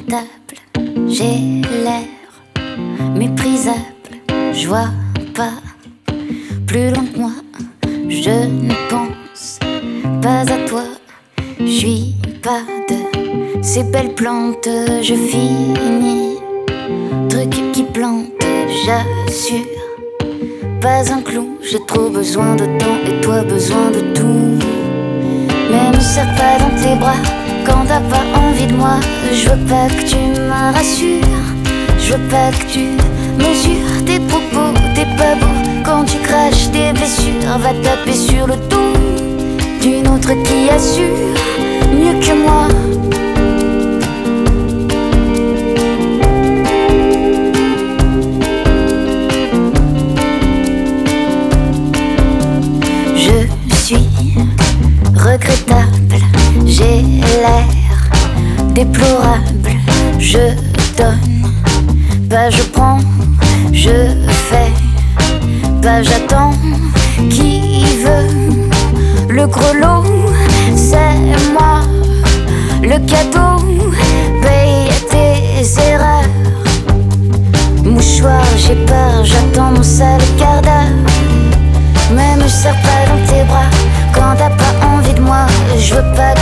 lamentable, j'ai l'air méprisable. Je vois pas plus loin que moi, je ne pense pas à toi. Je suis pas de ces belles plantes, je finis truc qui plante, j'assure. Pas un clou, j'ai trop besoin de temps et toi besoin de tout. Mais me serre pas dans tes bras quand t'as pas envie de moi. Je veux pas que tu me rassures, je veux pas que tu mesures tes propos, t'es pas beau quand tu craches tes blessures. Va taper sur le dos d'une autre qui assure mieux que moi. Je suis regrettable, j'ai l'air déplorable. Je donne, pas je prends, je fais, pas j'attends. Qui veut le gros lot? C'est moi, le cadeau. Paye tes erreurs. Mouchoir, j'ai peur, j'attends mon sale quart d'heure. Mais me serre pas dans tes bras quand t'as pas envie de moi. Je veux pas